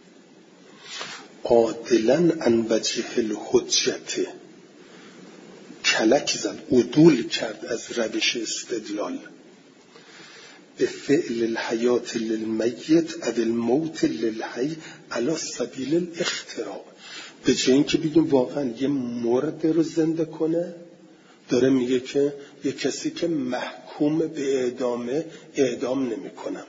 عادلا عن وجه الحجت، کلک زد، عدول کرد از روش استدلال. به فعل الحیات للمیت اد الموت للحی علی سبیل الاختراع. به جای اینکه بگیم واقعا یه مرده رو زنده کنه، داره میگه که یه کسی که محکوم به اعدامه اعدام نمی کنم.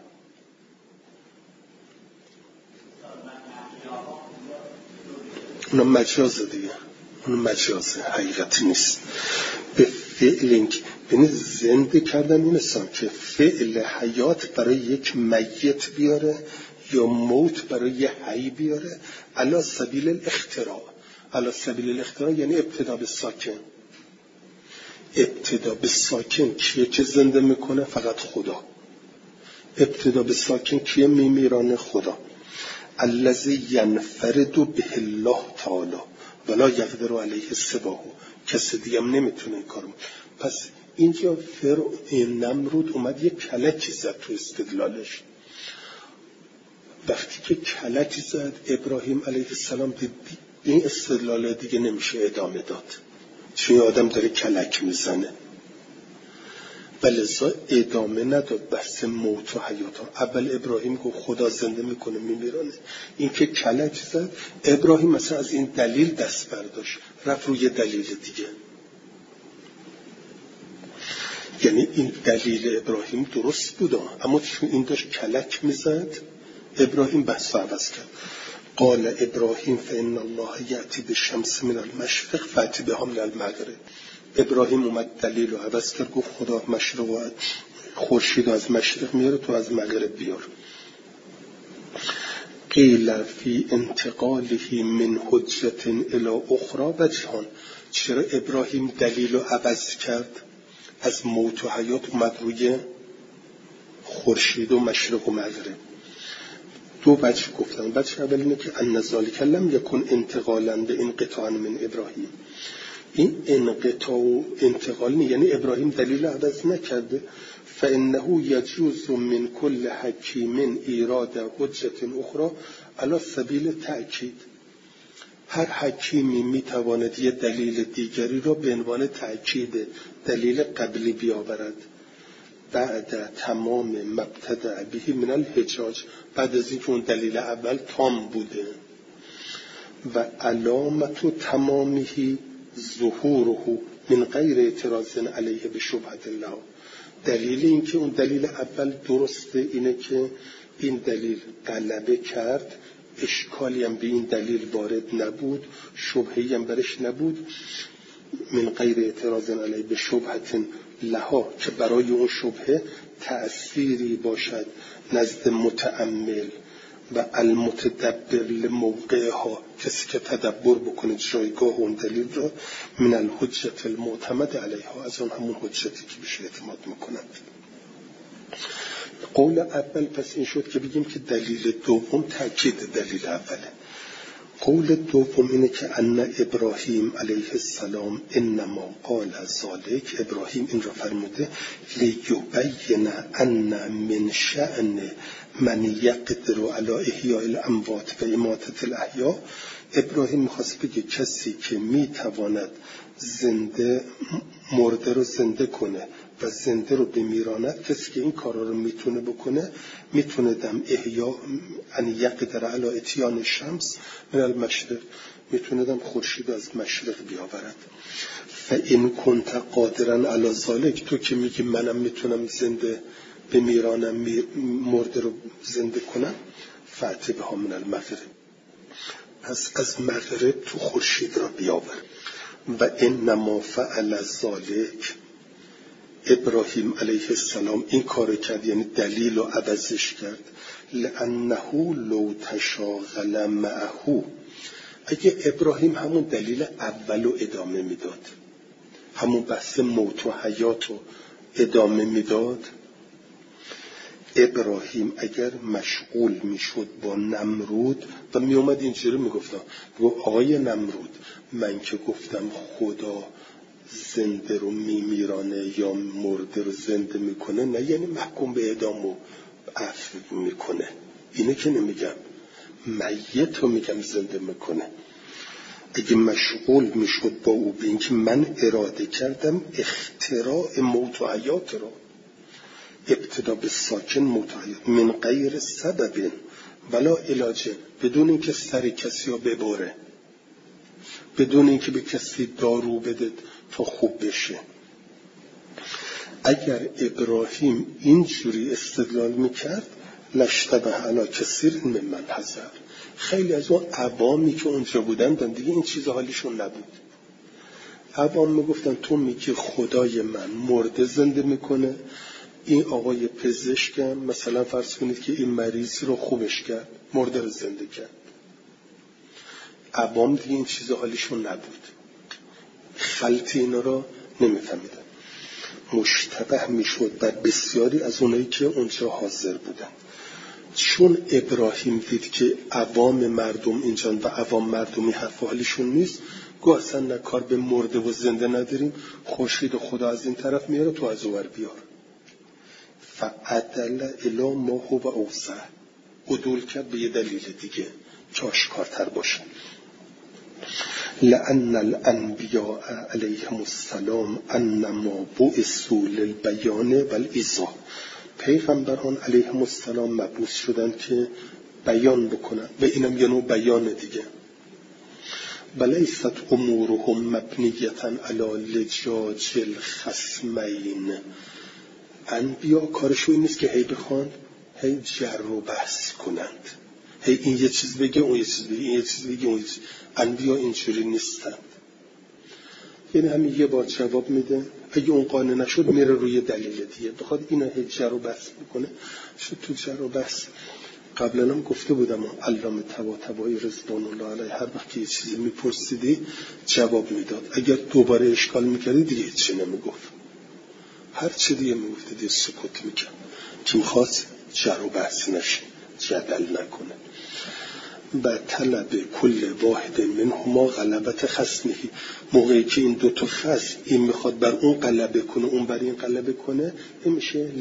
اونم مجازه دیگه، اونم مجازه، حقیقتی نیست. به فعل یعنی زنده کردن این انسان که فعل حیات برای یک میت بیاره یا موت برای یه حی بیاره، علی سبیل الاختراع. علی سبیل الاختراع یعنی ابتدا به ساکن. ابتدا به ساکن کیه که زنده میکنه؟ فقط خدا. ابتدا به ساکن کیه میمیرانه؟ خدا. الذی ینفرد به الله تعالی ولا یقدر علیه سواه، کسی دیگه هم نمیتونه این کارو. پس اینجا نمرود اومد یه کلکی زد تو استدلالش. وقتی که کلکی زد ابراهیم علیه السلام دید این استدلال دیگه نمیشه ادامه داد، چون آدم داره کلک میزنه، ولذا ادامه نداد بحث موت و حیات. اول ابراهیم گفت خدا زنده میکنه میمیرانه، این که کلک زد ابراهیم مثلا از این دلیل دست برداشت رفت روی دلیل دیگه. یعنی این دلیل ابراهیم درست بود، اما چون این داشت کلک میزد ابراهیم بحث عوض کرد. قال ابراهیم فإن الله یأتی بالشمس من المشرق فأت بها من المغرب. ابراهیم اومد دلیل رو عوض کرد، گفت خدا مشرق و خورشید از مشرق میاره، تو از مغرب بیار. قیل فی انتقاله من حجت الی اخرى وجهان. چرا ابراهیم دلیل رو عوض کرد؟ از موت و حیات اومد روی خورشید و مشرق و مغرب. دو وجه گفتن. وجه اول اینه که ان ذلک لم یکن انتقالا به انقطاع من ابراهیم. این انقطاع و انتقال یعنی ابراهیم دلیل عوض نکرده. فانه یجوز من کل حکیم ایراد حجت اخرى علی سبیل تأکید. هر حکیمی میتواند یه دلیل دیگری را به عنوان تأکید دلیل قبلی بیاورد بعد تمام مبتدع به من الحجاج، بعد از اینکه اون دلیل اول تام بوده. و علامت تمامه ظهوره من غیر اعتراض علیه به شبهت الله. دلیل این که اون دلیل اول درسته اینه که این دلیل غلبه کرد، اشکالی هم به این دلیل وارد نبود، شبهه‌ای هم برش نبود. من غیر اعتراض علیه به شبهت لها، که برای اون شبهه تأثیری باشد نزد متأمل و المتدبر لموقعها، کسی که تدبر بکنه جایگاه اون دلیل را، من الحجت المعتمد علیها، از اون همون حجتی که بشه اعتماد میکنند. قول اول پس این شد که بگیم که دلیل دوم تأکید دلیل اوله. قول دوم اینه که ان ابراهیم علیه السلام انما قال ذلک، ابراهیم این را فرموده لیبین ان من شأن من یقدر علی احیاء الاموات و اماتة الاحیاء. ابراهیم میخواست بگه کسی که میتواند زنده مرده رو زنده کنه و زنده رو بمیراند، کسی که این کارا رو میتونه بکنه، میتونه دم احیا ان یقدر علی اتیان الشمس من المشرق، میتونه دم خورشید از مشرق بیاورد. فان کنت قادرا علی ذلک، تو که میگی منم میتونم زنده بمیرانم مرده رو زنده کنم، فأت بها من المغرب. پس از مغرب تو خورشید را بیاور. و انما فعل ذلک، ابراهیم علیه السلام این کار کرد، یعنی دلیل رو عوضش کرد. لانه لو تشاغل معه، اگه ابراهیم همون دلیل اول رو ادامه میداد، همون بحث موت و حیات رو ادامه میداد، ابراهیم اگر مشغول میشد با نمرود و میومد اینجوری میگفتم آقای نمرود، من که گفتم خدا زنده رو میمیرانه یا مرده رو زنده میکنه، نه یعنی محکوم به اعدام و عفو میکنه، اینه که نمیگم، میت رو میگم زنده میکنه. اگه مشغول میشد با او به اینکه من اراده کردم اختراع موت و حیات رو، ابتدا به ساکن موت و حیات من غیر سبب ولا علاج، بدون اینکه سر کسی رو ببره، بدون اینکه به کسی دارو بده تا خوب بشه. اگر ابراهیم اینجوری استدلال میکرد لشتبه علی کثیر ممن حضر، خیلی از اون عوامی که اونجا بودن دیگه این چیز حالیشون نبود. عوام میگفتن تو میگی خدای من مرده زنده میکنه، این آقای پزشکم مثلا فرض کنید که این مریض رو خوبش کرد، مرده رو زنده کرد. عوام دیگه این چیز حالیشون نبود، خلط اینا رو نمیفهمیدن. مشتبه میشد بر بسیاری از اونایی که اونجا حاضر بودن. چون ابراهیم دید که عوام مردم اینجان و عوام مردمی حرف حالیشون نیست، گو اصلا نه کار به مرده و زنده نداریم، خورشید خدا از این طرف میاره تو از اونور بیار. فعدل الی ما هو اوسع، عدول کرد به یه دلیل دیگه که آشکارتر باشه. لأن الانبیاء علیهم السلام انما بعثوا للبیان والایضاح، پیغمبران علیهم السلام مبعوث شدن که بیان بکنن و اینم یه نوع بیان دیگه. بلیست امورهم مبنیتا علی لجاج الخصمین، انبیا کارشون این نیست که هی بخوان هی جر و بحث کنند، هی این یه چیز بگه اون یه چیز بگه، این یه چیز بگه اون یه چیز. انبیا اینجوری نیستند، یعنی همین یه بار جواب میده، اگه اون قانع نشد میره روی دلیل دیگه. بخواد اینا هی جر و بحث بکنه شد تو جر و بحث. قبلا هم گفته بودم علامه طباطبایی رضوان الله علیه هر وقت یه چیزی میپرسیدی جواب میداد، اگر دوباره اشکال میکردی دیگه هیچی نمیگفت، هر چی دیگه میگفت دیگه سکوت میکرد که میخواست جر و بحث نشه، جدل نکنه. و طلب کل واحد منهما غلبت خصمه، موقعی که این دوتا خصم این میخواد بر اون غلبه کنه اون بر این غلبه کنه، این میشه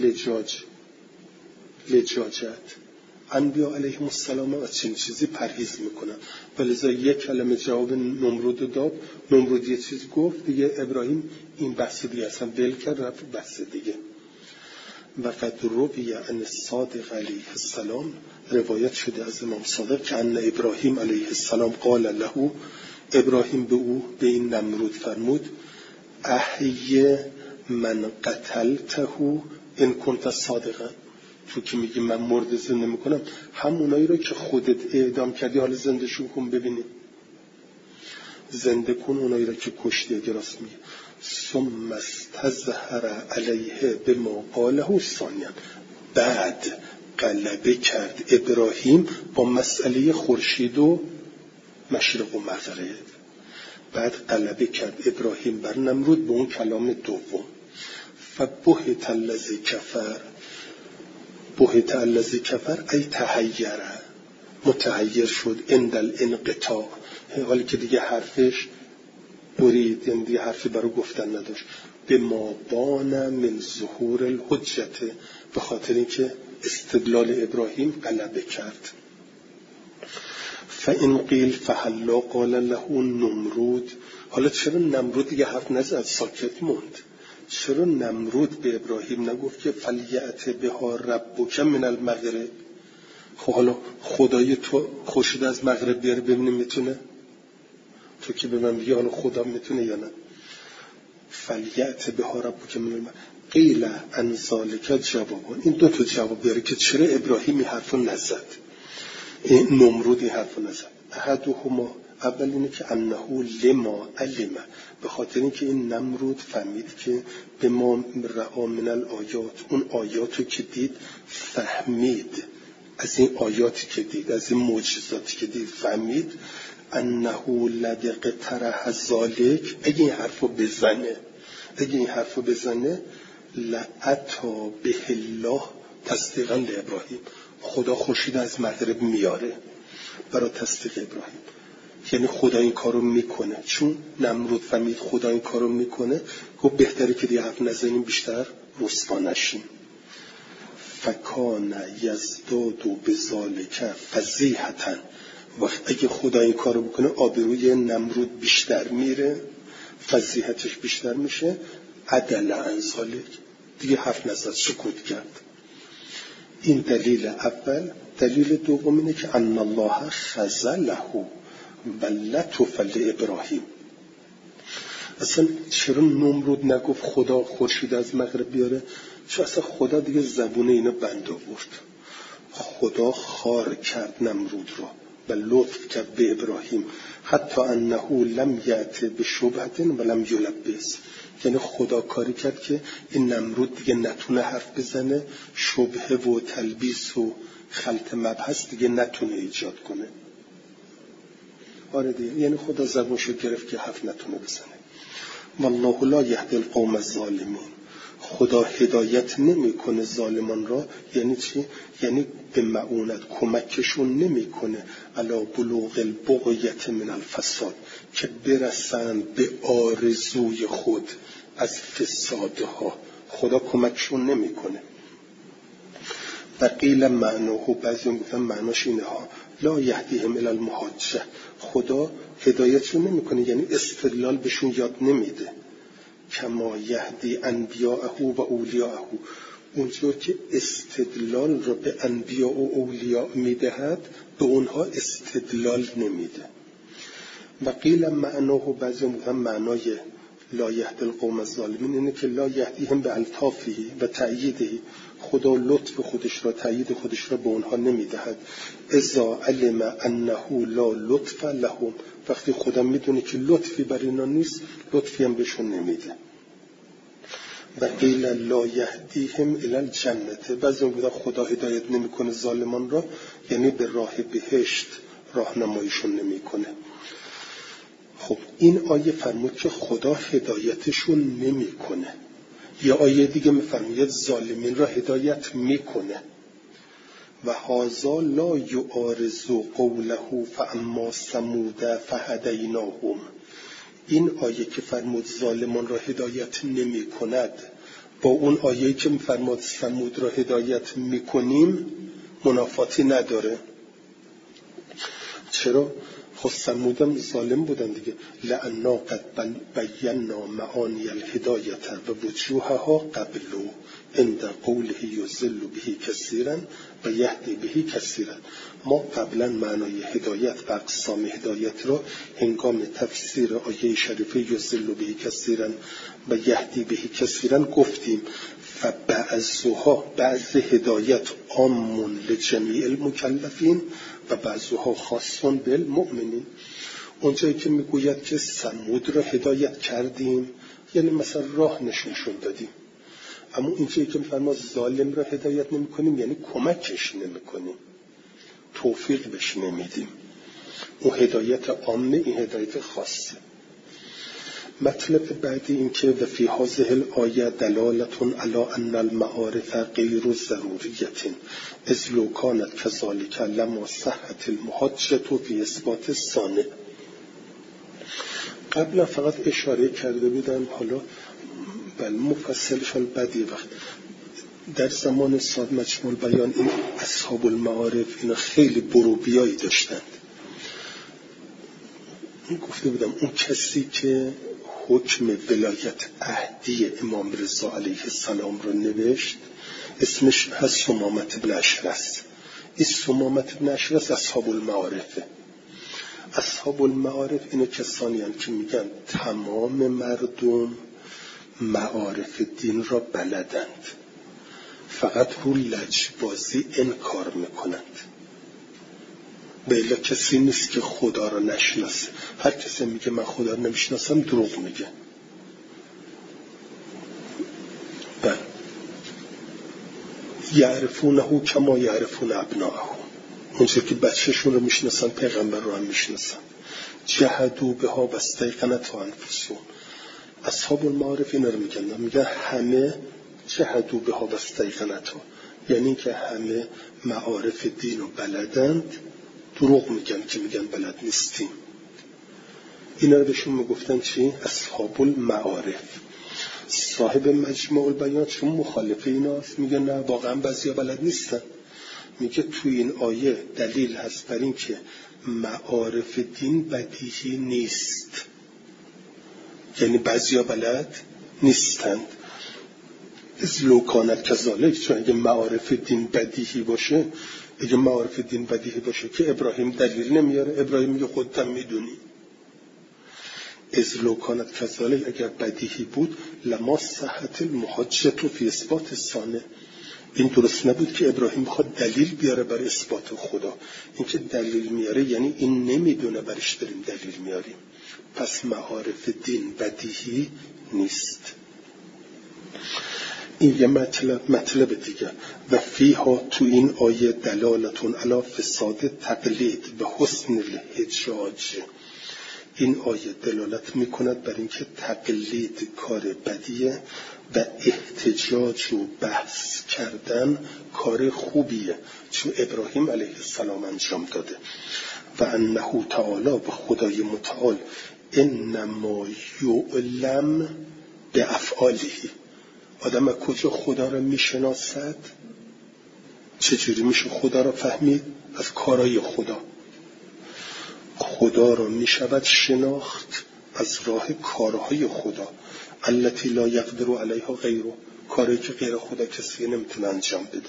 لجاجت. انبیا علیهم السلام از چنین چیزی پرهیز میکنن، ولذا یک کلمه جواب نمرود داد، نمرود یه چیز گفت دیگه، ابراهیم این بحث دیگه اصلا ول کرد رفت بحث دیگه. و قد روی عن الصادق علیه السلام، روایت شده از امام صادق که ان ابراهیم علیه السلام قال له، ابراهیم به او به این نمرود فرمود احی من قتلته ان کنت صادقا، تو که میگی من مرده زنده میکنم همونایی رو که خودت اعدام کردی حالا زنده شون کن ببینیم، زنده کن اونایی رو که کشتی. اگه راست میگه ثم استظهر علیه بما قاله ثانیا، بعد غلبه کرد ابراهیم با مسئله خورشید و مشرق و مغرب، بعد غلبه کرد ابراهیم بر نمرود به اون کلام دوم. فبهت الذی کفر، بهت الذی کفر ای تحیر، متحیر شد عند الانقطاع، حالی که دیگه حرفش برید، یعنی دیگه حرفی برای گفتن نداشت. به ما بان من ظهور الحجت، به خاطر اینکه استدلال ابراهیم غلبه کرد. فإن قیل فهلا قال له نمرود، حالا چرا نمرود دیگه حرف نزد ساکت موند؟ چرا نمرود به ابراهیم نگفت که فلیأت بها ربک من المغرب؟ خب حالا خدای تو خورشید از مغرب بیاره ببینیم میتونه؟ تو که به من بگی حالا خدا میتونه یا نه؟ فلیأت بها ربک من المغرب قیل ان ذلک جوابون، این دو تا جواب بیاره که چرا ابراهیم این حرفو نزد، این نمرود این حرفو نزد. احدهما، اول اینه که انه لما علم، به خاطر اینکه این نمرود فهمید که به ما رعا من الآیات، اون آیاتو که دید فهمید، از این آیاتی که دید، از این معجزاتی که دید فهمید انه لدق طرح ذالک، اگه این حرفو بزنه لعطا به الله تصدیقا لابراهیم، خدا خورشید از مغرب میاره برای تصدیق ابراهیم. یعنی خدا این کارو میکنه، چون نمرود فهمید خدا این کارو میکنه، گفت بهتره که دیگه حرف نزنیم بیشتر رسوا نشیم. فکان یزداد بذالک فضیحة، وقت اگه خدا این کارو بکنه آبروی نمرود بیشتر میره، فضیحتش بیشتر میشه. عدل عن ذالک، دیگه حرف نزد، سکوت کرد. این دلیل اول. دلیل دوم اینه که ان الله خذله و لطف لابراهیم. اصلا چرا نمرود نگفت خدا خورشید از مغرب بیاره؟ چون اصلا خدا دیگه زبون اینو بند آورد. خدا خار کرد نمرود رو و لطف کرد به ابراهیم، حتی انه لم یأت بشبهة ولم یلبس. یعنی خدا کاری کرد که این نمرود دیگه نتونه حرف بزنه، شبهه و تلبیس و خلط مبحث دیگه نتونه ایجاد کنه. آره دیگه، یعنی خدا زبونشو گرفت که حرف نتونه بزنه. والله لا یهدی القوم الظالمین، خدا هدایت نمیکنه ظالمان را. یعنی چی؟ یعنی به معونت کمکشون نمیکنه علی بلوغ البغیة من الفساد، که برسند به آرزوی خود از فسادها، خدا کمکشون نمیکنه. و قیل معناه، بعضی میگن معناش اینه ها، لا یهدیهم الی المحاجه، خدا هدایتشون نمیکنه یعنی استدلال بهشون یاد نمیده. کما یهدی انبیاءه و اولیاءه، اونجور که استدلال رو به انبیاء و اولیاء میدهد به اونها استدلال نمیده. و قیل معناه، بعضی میگن معنای لا یهدی القوم الظالمین اینه که لا یهدیهم به الطافه و تأییده، خدا لطف خودش را، تأیید خودش را به اونها نمیدهد. اذا علم انه لا لطف لهم، وقتی خدا میدونه که لطفی بر اینا نیست، لطفی هم بهشون نمیده. و قیل لا یهدیهم الی الجنة، بعضی میگن خدا هدایت نمیکنه ظالمان را، یعنی به راه بهشت راهنماییشون نمیکنه. خب این آیه فرمود که خدا هدایتشون نمیکنه. یا آیه دیگه میفرماید ظالمین را هدایت میکنه. و هذا لا یعارض قوله فاما ثمود فهدیناهم، این آیه که فرمود ظالمان را هدایت نمی کند با اون آیه که فرمود ثمود را هدایت میکنیم منافاتی نداره. چرا؟ خب ثمودم ظالم بودن دیگه. لأنا قد بینا معانی الهدایت و وجوهها قبلو عند قوله یضل به کثیرا و یهدی به کثیرا، ما قبلا معنای هدایت و اقسام هدایت را هنگام تفسیر آیه شریفه یضل به کثیرا و یهدی به کثیرا گفتیم. فبعضها، بعض هدایت عام لجمیع المکلفین و بعضها خاصون بالمؤمنین. اونجایی که میگوید که ثمود را هدایت کردیم یعنی مثلا راه نشون دادیم، اما اینجایی که میفرما ظالم را هدایت نمی کنیم یعنی کمکش نمی کنیم، توفیق بهش نمیدیم. اون هدایت عامه، این هدایت خاصه. مطلب بعدی این که و فی هذه الآیه دلالتون علی ان المعارف غیر ضروریت اذ لو کانت کذالک لما صحت المحاجة فی اثبات الصانع. قبلا فقط اشاره کرده بودم، حالا مفصلشان بعدی وقت در زمان صاد مجموع بیان این اصحاب المعارف اینا خیلی بروبیایی داشتند. این گفته بودم اون کسی که حکم ولایت عهدی امام رضا علیه السلام رو نوشت اسمش هست ثمامة بن اشرس. این ثمامة بن اشرس اصحاب المعارفه. اصحاب المعارف اینا کسانی هستند که میگن تمام مردم معارف دین را بلدند، فقط رو لجبازی انکار میکنند. بله کسی نیست که خدا را نشناسه. هر کسی میگه من خدا را نمیشناسم دروغ میگه. بله یعرفونه کما یعرفون ابناءهم، اونجا که بچهشون رو میشناسن پیغمبر رو هم میشناسن. جهدوا بها واستیقنتها انفسهم. اصحاب المعارف اینا رو میگن همه جهدوا بها واستیقنتها، یعنی که همه معارف دین رو بلدند، دروغ میگن که میگن بلد نیستیم. اینا رو بهشون میگفتن چی؟ اصحاب المعارف. صاحب مجموع البیان چون مخالف ایناست، میگه نه واقعا بعضیا بلد نیستن. میگه تو این آیه دلیل هست بر این که معارف دین بدیهی نیست، یعنی بعضیا بلد نیستند. از لو کانت کذالک، چون اگه معارف دین بدیهی باشه، که ابراهیم دلیل نمیاره، ابراهیم میگه خودت میدونی. از لو کانت کذالک، اگر بدیهی بود لما صحت المحاجة فی اثبات الصانع، این درست نبود که ابراهیم بخواد دلیل بیاره برای اثبات خدا. این که دلیل میاره یعنی این نمیدونه برش داریم دلیل میاریم. پس معارف دین بدیهی نیست. این یه مطلب دیگه. و فیها، تو این آیه دلالتون علی فساد تقلید و حسن الحجاج. این آیه دلالت میکند بر اینکه تقلید کار بدیه و احتجاج و بحث کردن کار خوبیه، چون ابراهیم علیه السلام انجام داده. و انه تعالی، به خدای متعال، انما یعلم به افعاله. آدم از کجا خدا را میشناسد؟ چجوری میشه خدا را فهمید؟ از کارهای خدا. خدا را میشود شناخت از راه کارهای خدا، التي لا يقدر علیها غیره، کاری که غیر خدا کسی نمیتونه انجام بده.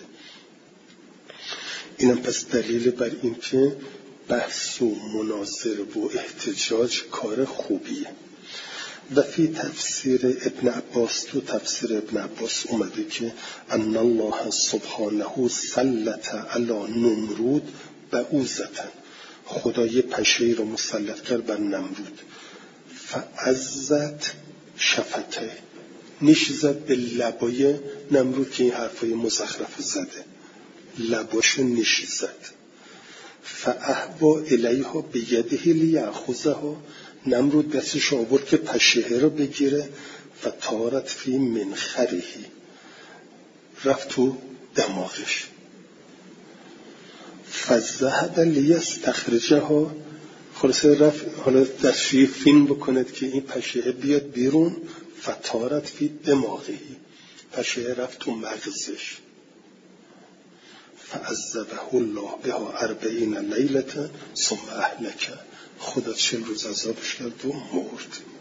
اینم پس دلیل بر این که بحث و مناظره و احتجاج کار خوبیه. و فی تفسیر ابن عباس، تو تفسیر ابن عباس اومده که ان الله سبحانه سلط علی نمرود بعوزة، خدای پشه رو مسلط کرد بر نمرود. فعزت شفته، نیش زد به لبای نمرود که این حرفای مزخرف زده، لباشو نیش زد. فاهوا الیها بیده لیأخذها، نمرود دستش آورد که پشه رو بگیره. فطارت فی منخره، رفت تو دماغش. فذهب لیستخرجها، خلاصه رفت حالا دستشویی فیلم بکند که این پشه بیاد بیرون. فطارت فی دماغه، پشه رفت تو مغزش. فعذبه الله بها 40 لیلة ثم اهلکه، خدا 40 روز عذابش کرد و مرد.